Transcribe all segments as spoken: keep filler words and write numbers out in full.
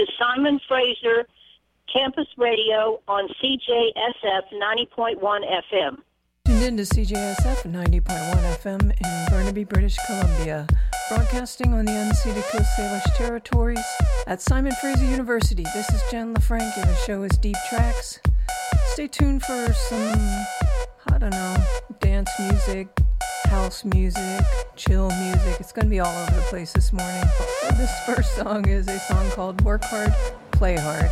to Simon Fraser Campus Radio on C J S F ninety point one F M. Tuned in to C J S F ninety point one F M in Burnaby, British Columbia, broadcasting on the unceded Coast Salish territories at Simon Fraser University. This is Jen LaFranc, and the show is Deep Tracks. Stay tuned for some, I don't know, dance music, house music, chill music. It's going to be all over the place this morning. This first song is a song called Work Hard, Play Hard.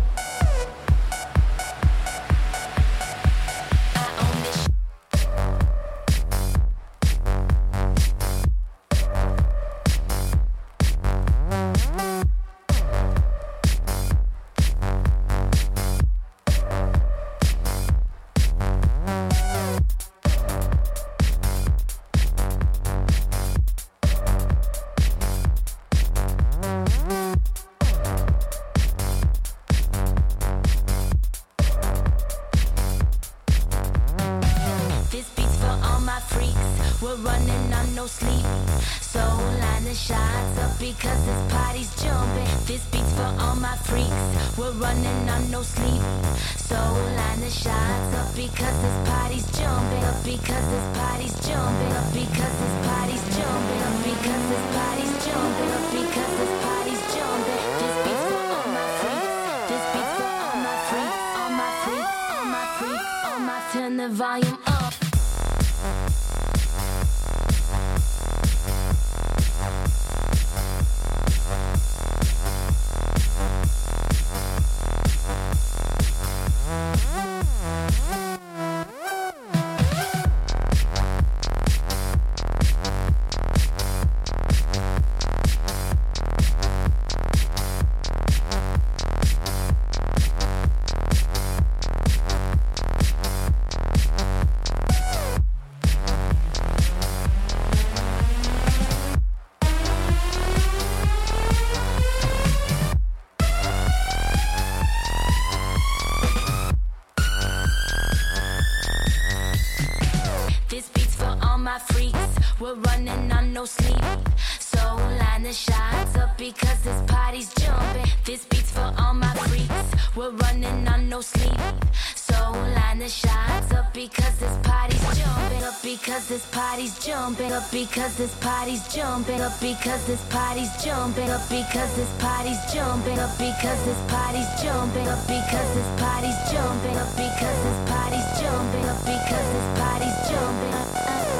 Because this party's jumping up, because this party's jumping up, because this party's jumping up, because this party's jumping up, because this party's jumping up, because this party's jumping up, because this party's jumping up.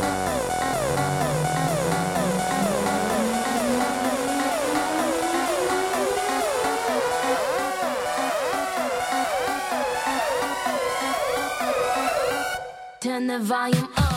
Turn the volume up.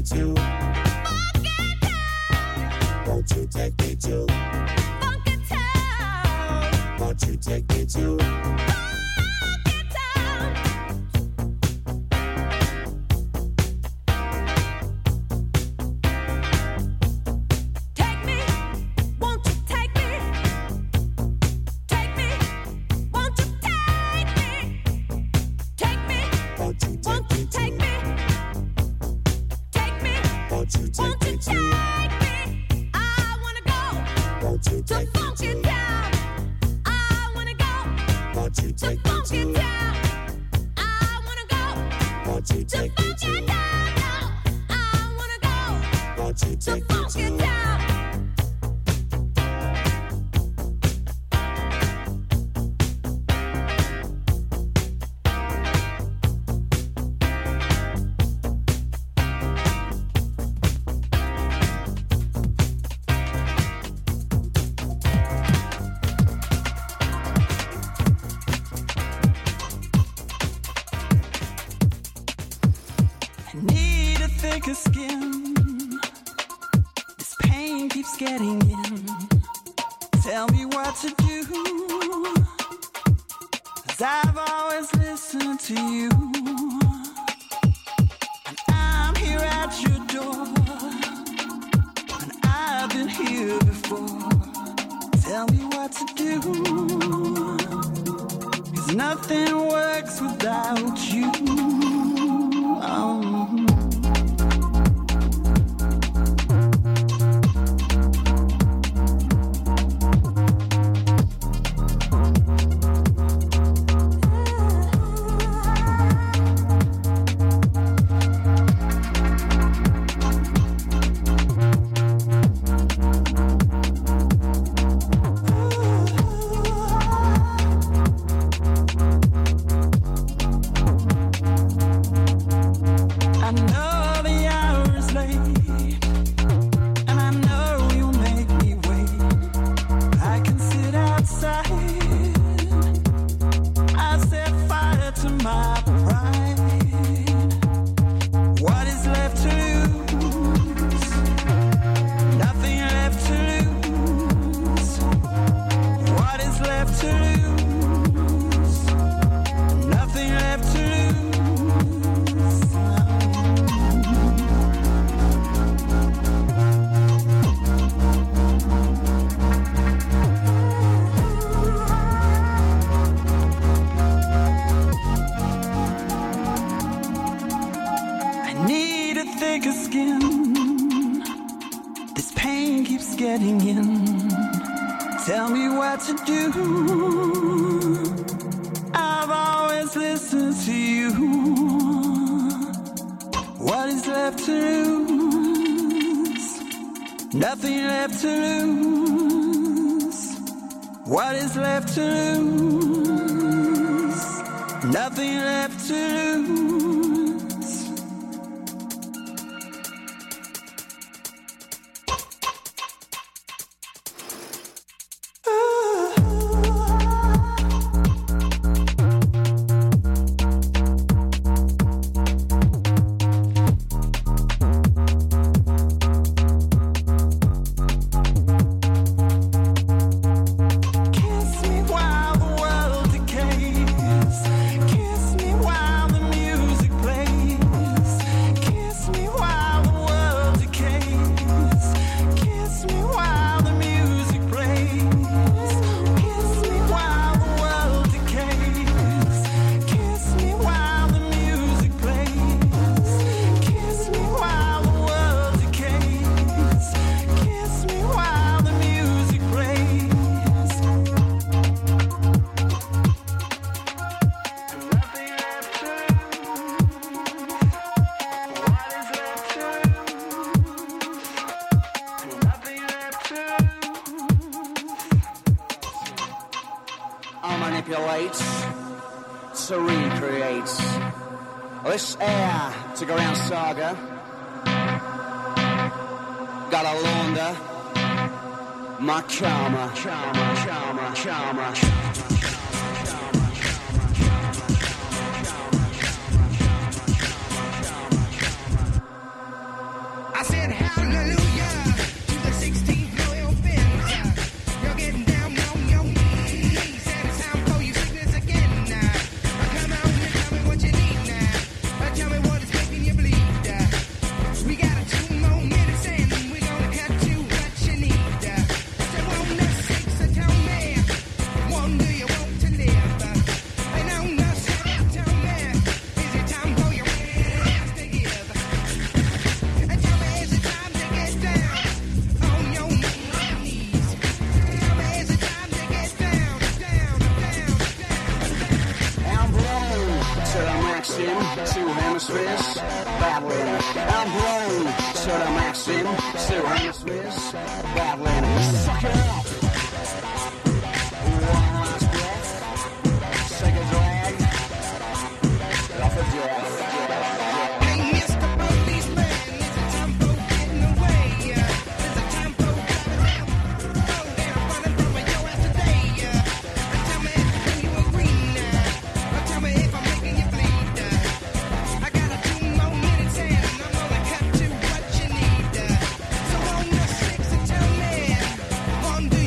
to Funky Town? Won't you take me to Funky Town? Won't you take me to Funky Town? Take me, won't you take me? Take me, won't you take me? Take me, won't you take me? Take me, take me, won't you take me to? I wanna go. Won't you take me to Funky Town? I wanna go. Won't you take me to Funky Town? I wanna go. Won't you take me to? I wanna go. Won't you take me to Funky Town? Need a thicker skin. This pain keeps getting in. Tell me what to do. 'Cause I've always listened to you. And I'm here at your door. And I've been here before. Tell me what to do. 'Cause nothing works without you. Oh. I know the hour is late, and I know you'll make me wait. I can sit outside. I set fire to my pride. What is left to lose? Nothing left to lose. What is left to lose? Nothing left to lose. I need a thicker skin. This pain keeps getting in. Tell me what to do. I've always listened to you. What is left to lose? Nothing left to lose. What is left to lose? Nothing left to lose. Kiss me while the world decays. Kiss me while the music plays. Kiss me while the world decays. Kiss me while the music plays. Kiss me while the world decays. Kiss me while the music plays. Kiss me while the world decays. Kiss me while the music plays. Nothing left to lose. What is left to lose? Nothing left to lose. I manipulate to recreate this air to go around saga. Gotta launder my karma, karma, karma, karma. Sir Maxim, two hemispheres, battling. I'm blown, Sir Maxim, two hemispheres, battling. Suck it up. One last breath. Take a drag. Off a drag. Hey, Mister Policeman, is it time for getting away? Is it time for driving out? Oh, they're running from your ass today. Tell me if you agree now. Tell me if I'm making you bleed. I got a two more minutes and I'm gonna cut to what you need. So on your six and tell me, one, do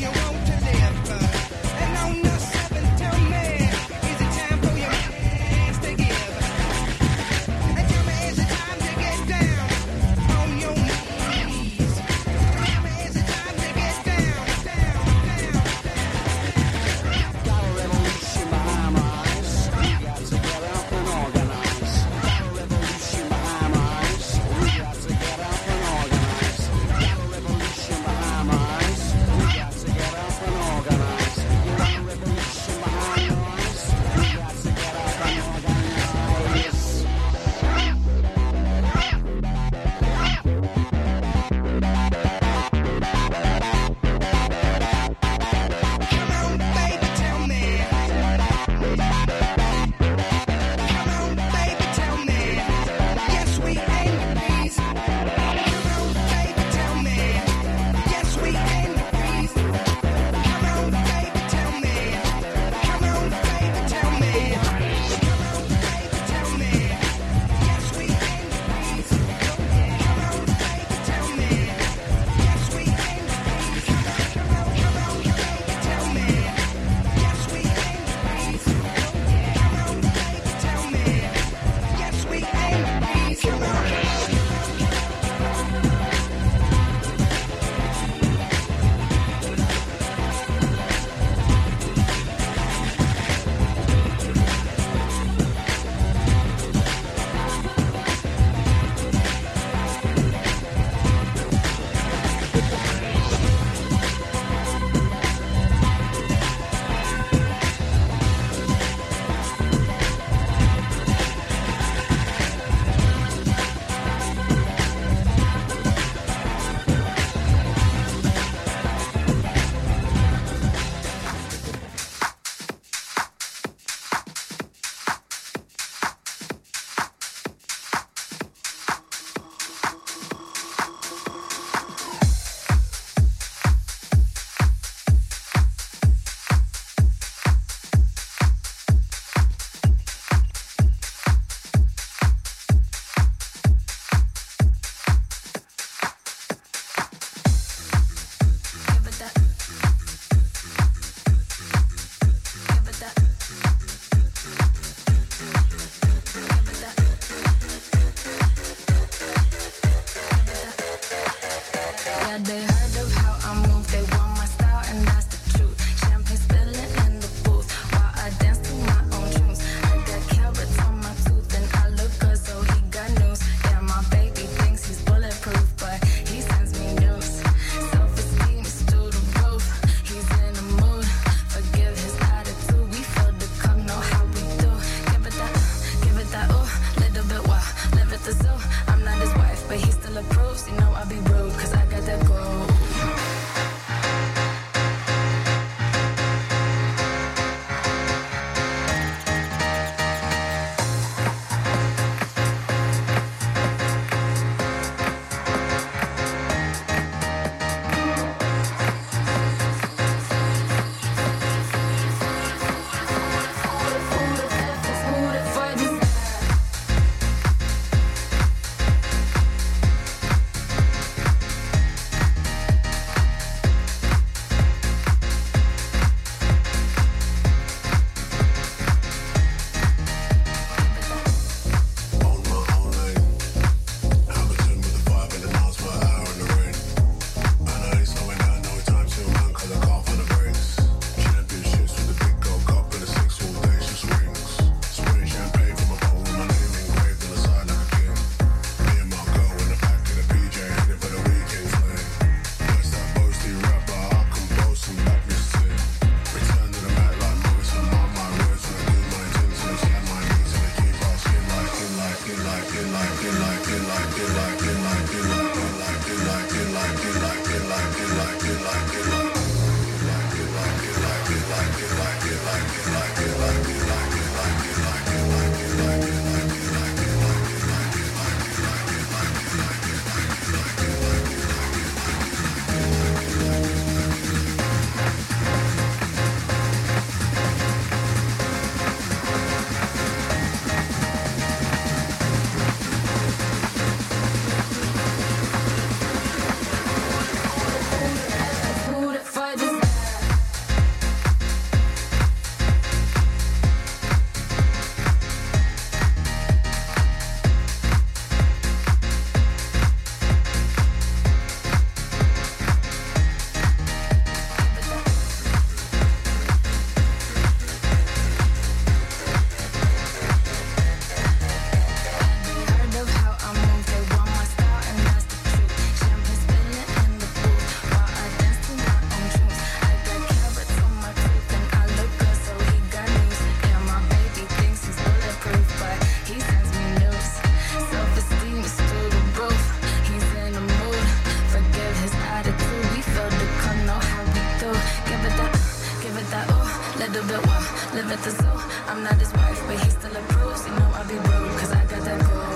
I'm not his wife, but he still approves. You know I'll be rude, cause I got that gold.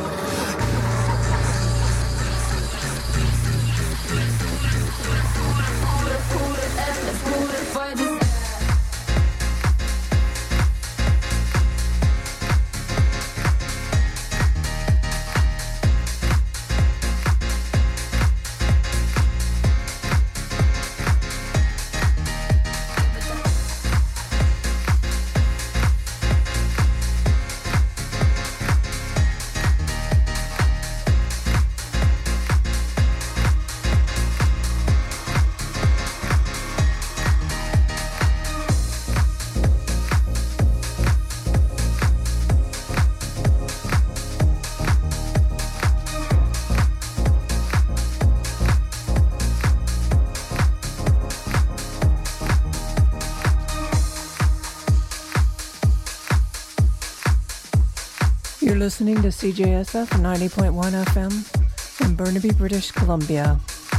You're listening to C J S F ninety point one F M in Burnaby, British Columbia.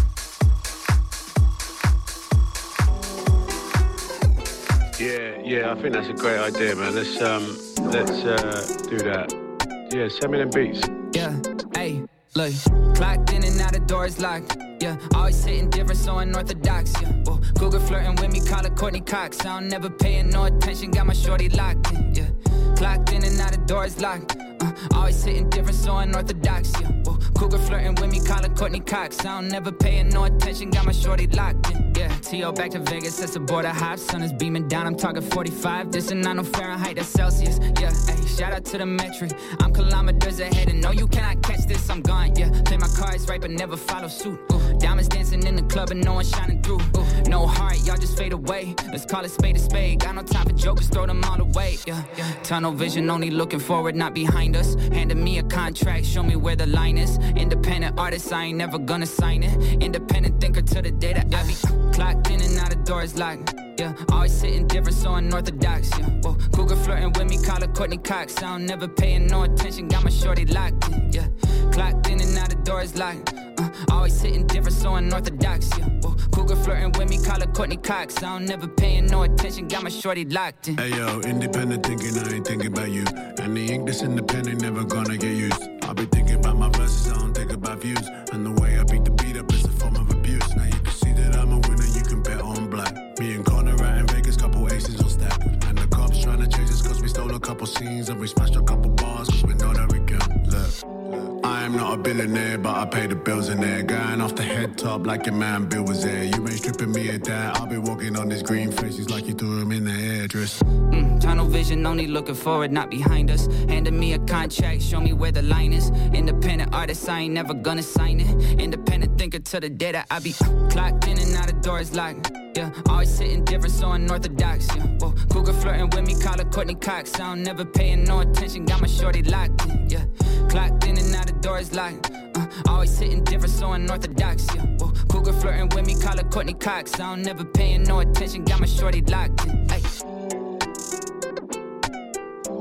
Yeah, yeah, I think that's a great idea, man. Let's um, let's uh, do that. Yeah, send me them beats. Yeah, hey, look, clocked in and out, the doors locked. Yeah, always hitting different, so unorthodox. Yeah, well, Cougar flirting with me, call her Courtney Cox. I don't never paying no attention, got my shorty locked in. Yeah, clocked in and out, the doors locked. Uh, always hitting different, so unorthodox. Yeah, well, Cougar flirting with me, call her Courtney Cox. I don't never paying no attention, got my shorty locked in. Yeah, T O back to Vegas, that's a border hop. Sun is beaming down, I'm talking forty-five. This is not no Fahrenheit, that's Celsius. Yeah, hey, shout out to the metric. I'm kilometers ahead and no, you cannot catch this, I'm gone. Yeah, play my cards right, but never follow suit. Ooh, diamonds dancing in the club and no one shining through. Ooh, no heart, y'all just fade away. Let's call it spade a spade. Got no time for jokers, throw them all away. Yeah, yeah. Tunnel vision, only looking forward, not behind us. Handed me a contract, show me where the line is. Independent artist, I ain't never gonna sign it. Independent thinker to the day that I be clocked in and out, the doors locked. Yeah, always hitting different, so unorthodox. Yeah, whoa, Cougar flirting with me, call her Courtney Cox. I don't never paying no attention, got my shorty locked in. Yeah, clocked in and out, the doors locked. Uh, always hitting different, so unorthodox. Yeah, whoa, Cougar flirting with me, call her Courtney Cox. I don't never paying no attention, got my shorty locked in. Hey yo, independent thinking, I ain't thinking about you. And the ink that's independent never gonna get used. I'll be thinking about my verses, I don't think about views. And the way I beat the beat up is a form of abuse. Now you can see that I'm a winner, you can bet on black. Me and Connor out in Vegas, couple aces on stack. And the cops trying to chase us cause we stole a couple scenes. And we smashed a couple bars cause we know that we can. Look, I am not a billionaire, but I pay the bills in there. Going off the head top like your man Bill was there. You ain't stripping me at that. I'll be walking on these green faces like you threw him in the hairdress. Mm, tunnel vision, only looking forward, not behind us. Handed me a contract, show me where the line is. Independent artist, I ain't never gonna sign it. Independent thinker to the day that I be clocked in and out, the doors locked. Yeah, always hitting different, so unorthodox. Yeah, whoa, Cougar flirting with me, call her Courtney Cox. I don't never paying no attention, got my shorty locked in. Yeah, clocked in and out, the doors locked. Uh, always hitting different, so unorthodox. Yeah, whoa, Cougar flirting with me, call her Courtney Cox. I don't never paying no attention, got my shorty locked in. Ay.